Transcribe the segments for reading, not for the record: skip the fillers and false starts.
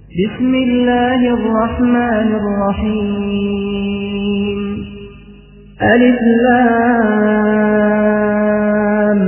بسم الله الرحمن الرحيم. ألف لام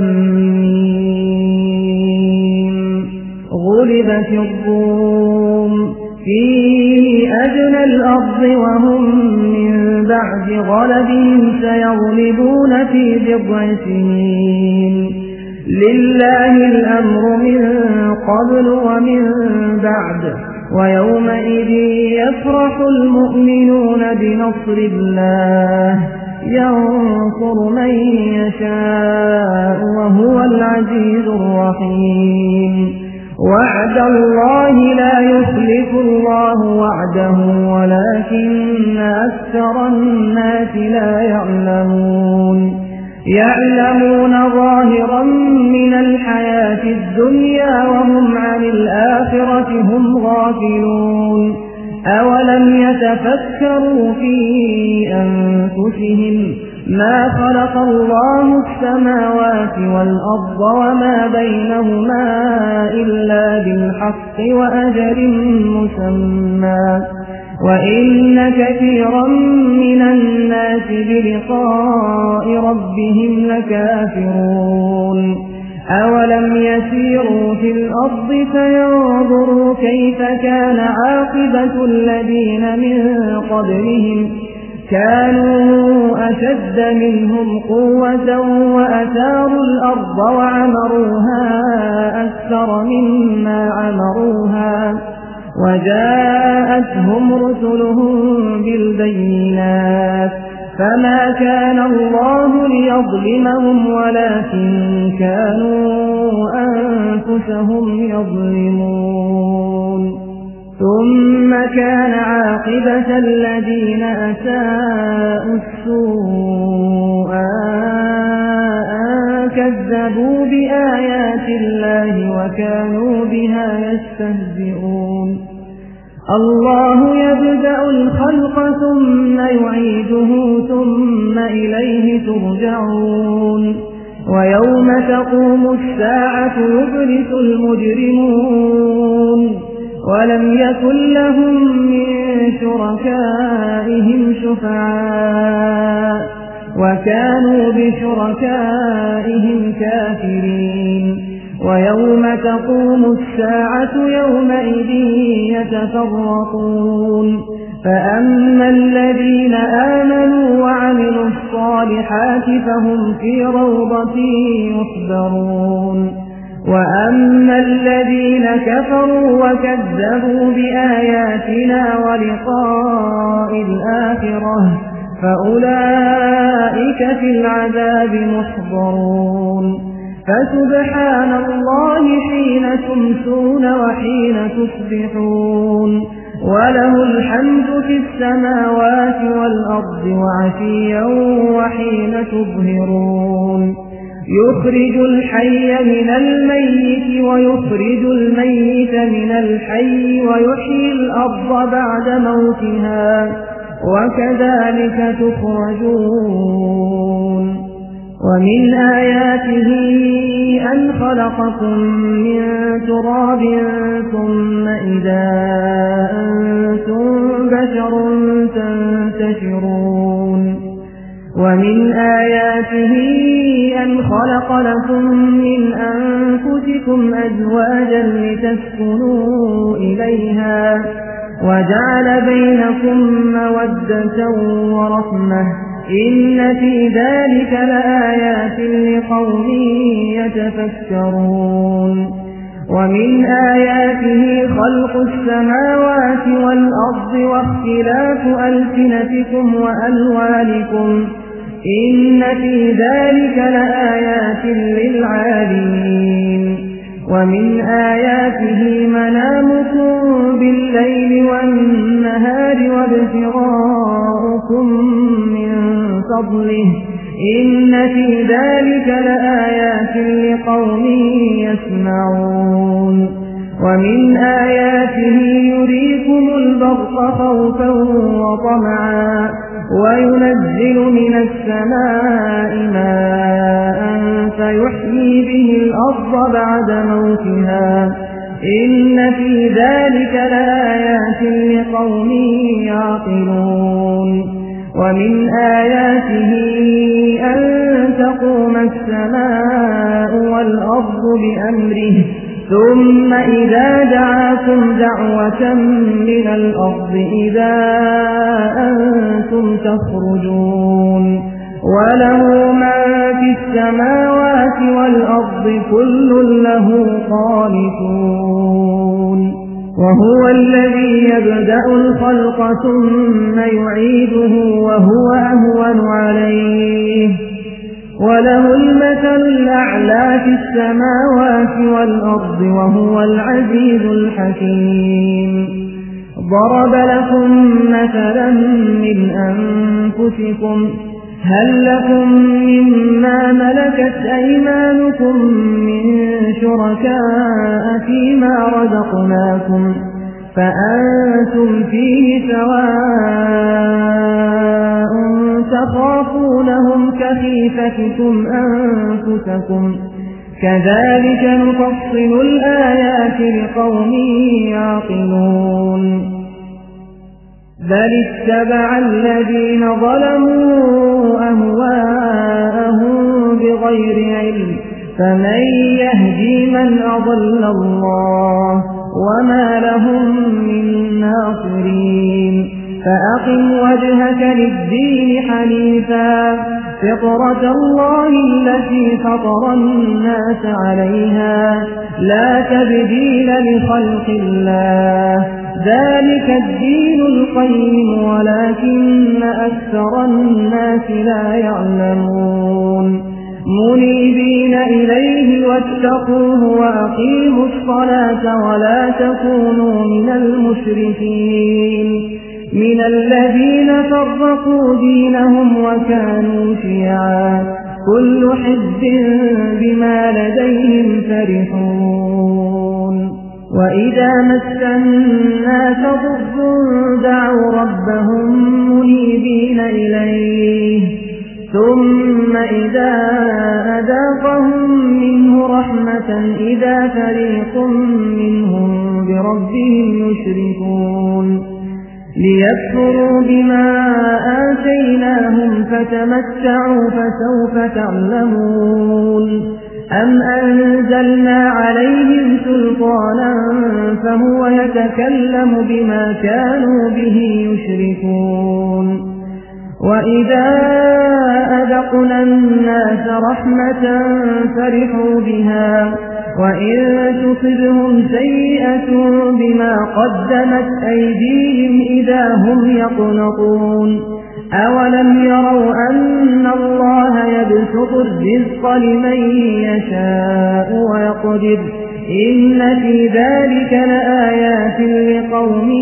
ميم. غلبت الروم في أدنى الأرض وهم من بعد غلبهم سيغلبون في بضع سنين. لله الأمر من قبل ومن بعد، ويومئذ يفرح المؤمنون بنصر الله ينصر من يشاء وهو العزيز الرحيم. وعد الله لا يخلف الله وعده ولكن أكثر الناس لا يعلمون ظاهرا من الحياة الدنيا وهم عن الآخرة هم غافلون. أولم يتفكروا في أنفسهم ما خلق الله السماوات والأرض وما بينهما إلا بالحق وأجل مسمى، وإن كثيرا من الناس بلقاء ربهم لكافرون. أولم يسيروا في الأرض فينظروا كيف كان عاقبة الذين من قبلهم، كانوا أشد منهم قوة وأثاروا الأرض وعمروها أكثر مما عمروها، وجاءتهم رسلهم بالبينات، فما كان الله ليظلمهم ولكن كانوا أنفسهم يظلمون. ثم كان عاقبة الذين أساءوا السوء أن كذبوا بآيات الله وكانوا بها يستهزئون. الله يبدأ الخلق ثم يعيده ثم إليه ترجعون. ويوم تقوم الساعة يبلس المجرمون ولم يكن لهم من شركائهم شفعاء وكانوا بشركائهم كافرين. ويوم تقوم الساعة يومئذ يتفرقون، فأما الذين آمنوا وعملوا الصالحات فهم في روضة يحبرون، وأما الذين كفروا وكذبوا بآياتنا ولقاء الآخرة فأولئك في العذاب محضرون. فسبحان الله حين تمسون وحين تصبحون، وله الحمد في السماوات والأرض وعشيا وحين تظهرون. يخرج الحي من الميت ويخرج الميت من الحي ويحيي الأرض بعد موتها وكذلك تخرجون. ومن آياته أن خلقكم من تراب ثم إذا أنتم بشر تنتشرون. ومن آياته أن خلق لكم من أنفسكم أزواجا لتسكنوا إليها وجعل بينكم مودة ورحمة، إن في ذلك لآيات لقوم يتفكرون. ومن آياته خلق السماوات والأرض واختلاف ألسنتكم وألوانكم، إن في ذلك لآيات للعالمين. ومن آياته منامكم بالليل والنهار وابتغاؤكم من فضله، إن في ذلك لآيات لقوم يسمعون. ومن آياته يريكم البرق خوفا وطمعا وينزل من السماء ماء فيحيي به الأرض بعد موتها، إن في ذلك لآيات بأمره ثم إذا دعاكم دعوة من الأرض إذا أنتم تخرجون وله ما في السماوات والأرض كل له قانتون وهو الذي يبدأ الخلق ثم يعيده وهو أهون عليه وله المثل الأعلى في السماوات والأرض وهو العزيز الحكيم ضرب لكم مثلا من أنفسكم هل لكم مما ملكت أيمانكم من شركاء فيما رزقناكم فأنتم فيه سواء تخافونهم كخيفتكم أنفسكم كذلك نفصل الآيات لقوم يعقلون بل اتبع الذين ظلموا أهواءهم بغير علم فمن يهدي من أضل الله وما لهم من ناصرين فأقم وجهك للدين حنيفا فطرة الله التي فطر الناس عليها لا تبديل لخلق الله ذلك الدين القيم ولكن أكثر الناس لا يعلمون منيبين إليه واتقوه وأقيموا الصلاة ولا تكونوا من المشركين من الذين فرقوا دينهم وكانوا شيعا كل حزب بما لديهم فرحون وإذا مس الناس ضر دعوا ربهم منيبين إليه ثم إذا أذاقهم منه رحمة إذا فريق منهم بربهم يشركون ليكفروا بما آتيناهم فتمتعوا فسوف تعلمون أم أنزلنا عليهم سلطانا فهو يتكلم بما كانوا به يشركون وإذا أذقنا الناس رحمة فرحوا بها وإن تصبهم سيئة بما قدمت أيديهم إذا هم يقنطون أولم يروا أن الله يبسط الرزق لمن يشاء ويقدر إن في ذلك لآيات لقوم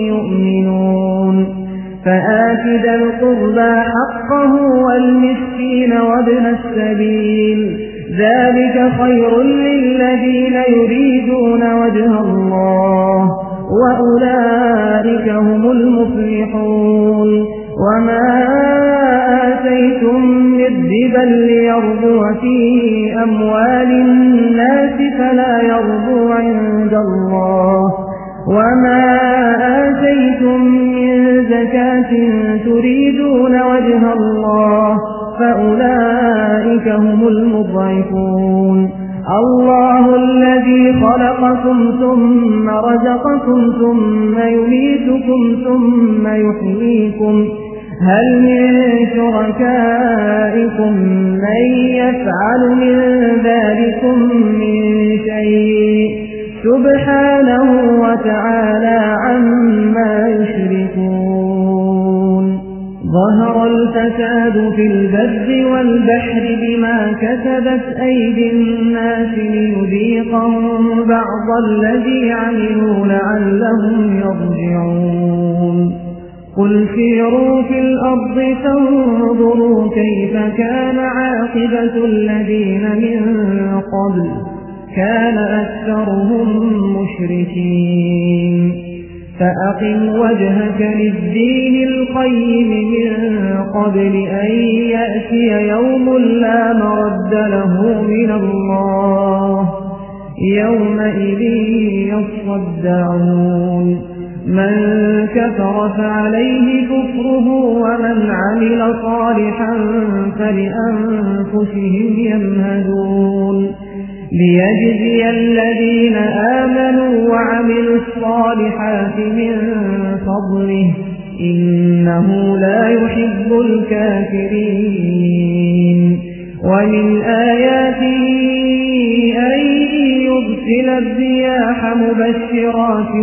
يؤمنون فآت ذا القربى حقه والمسكين وابن السبيل ذلك خير للذين يريدون وجه الله وأولئك هم المفلحون وما آتيتم من ربا ليربو في أموال الناس فلا يربو عند الله وما آتيتم من زكاة تريدون وجه الله فأولئك هم المضعفون الله الذي خلقكم ثم رزقكم ثم يميتكم ثم يحييكم هل من شركائكم من يفعل من ذلكم من شيء سبحانه وتعالى عما يشركون ظهر الفساد في البر والبحر بما كسبت أيدي الناس ليذيقهم بعض الذي عملوا لعلهم يرجعون قل سيروا في الأرض فانظروا كيف كان عاقبة الذين من قبل كان أكثرهم مشركين فأقم وجهك للدين القيم من قبل أن يأتي يوم لا مرد له من الله يومئذ يصدعون من كفر فعليه كفره ومن عمل صالحا فلأنفسهم يمهدون ليجزي الذين آمنوا وعملوا الصالحات من فضله إنه لا يحب الكافرين ومن آياته أن يرسل الرياح مبشرات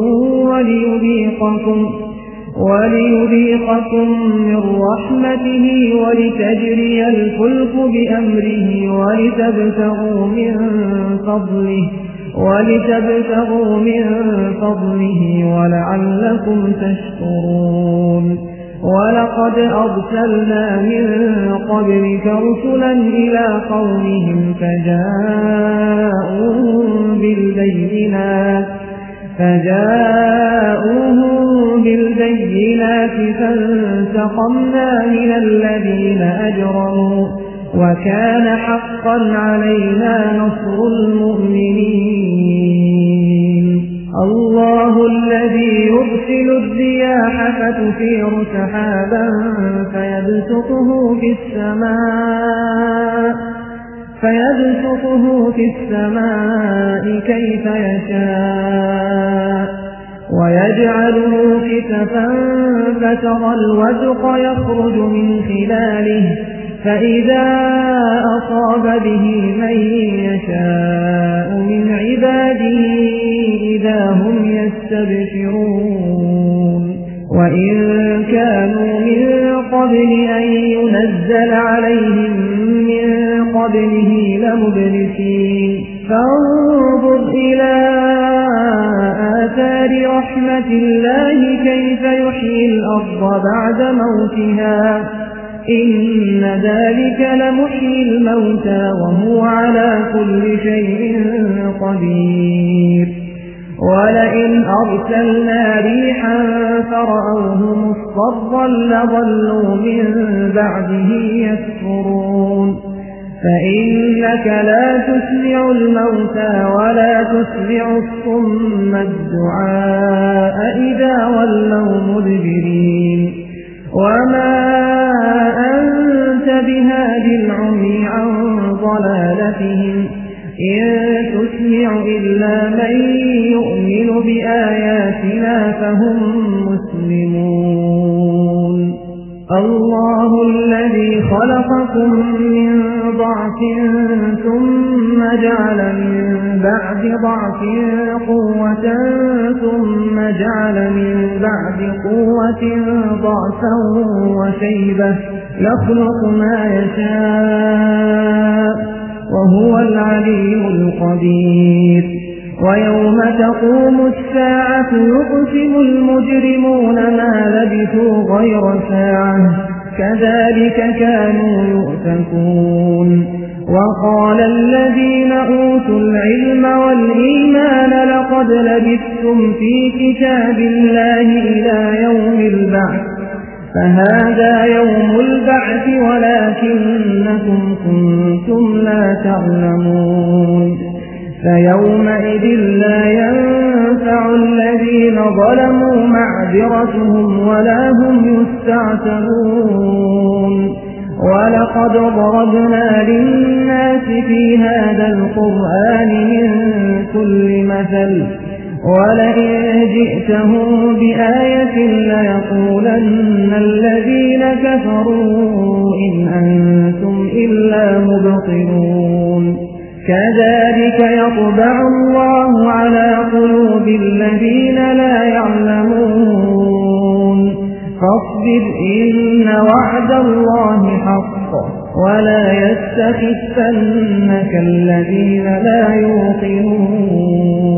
وليذيقكم من رحمته ولتجري الفلك بأمره ولتبتغوا من فضله ولعلكم تشكرون ولقد أرسلنا من قبلك رسلا إلى قومهم فجاءوهم بالبينات فانتقمنا من الذين أجرموا وكان حقا علينا نصر المؤمنين الله الذي يرسل الرياح فتثير سحابا فيبسطه في السماء كيف يشاء ويجعله كسفا فترى الودق يخرج من خلاله فإذا أصاب به من يشاء من عباده إذا هم يستبشرون وإن كانوا من قبل أن ينزل عليهم من قبله لمبلسين فانظر إلى آثار رحمة الله كيف يحيي الأرض بعد موتها إن ذلك لمحيي الموتى وهو على كل شيء قدير ولئن أرسلنا ريحا فرأوه مصفرا لظلوا من بعده يكفرون فإنك لا تسمع الموتى ولا تسمع الصم الدعاء إذا ولوا مدبرين وما أنت بهاد العمي عن ضلالتهم إن تسمع إلا من يؤمن بآياتنا فهم مسلمون الله الذي خلقكم من ضعف ثم جعل من بعد ضعف قوة ثم جعل من بعد قوة ضعفا وشيبة يخلق ما يشاء وهو العليم القدير ويوم تقوم الساعة يقسم المجرمون ما لبثوا غير ساعة كذلك كانوا يؤفكون وقال الذين أوتوا العلم والإيمان لقد لبثتم في كتاب الله إلى يوم البعث فهذا يوم البعث ولكنكم كنتم لا تعلمون فيومئذ لا ينفع الذين ظلموا معذرتهم ولا هم يستعتبون ولقد ضربنا للناس في هذا القرآن من كل مثل ولئن جئتهم بآية ليقولن الذين كفروا إن أنتم إلا مبطلون كذلك يطبع الله على قلوب الذين لا يعلمون فاصبر إن وعد الله حق ولا يستخفنك الذين لا يوقنون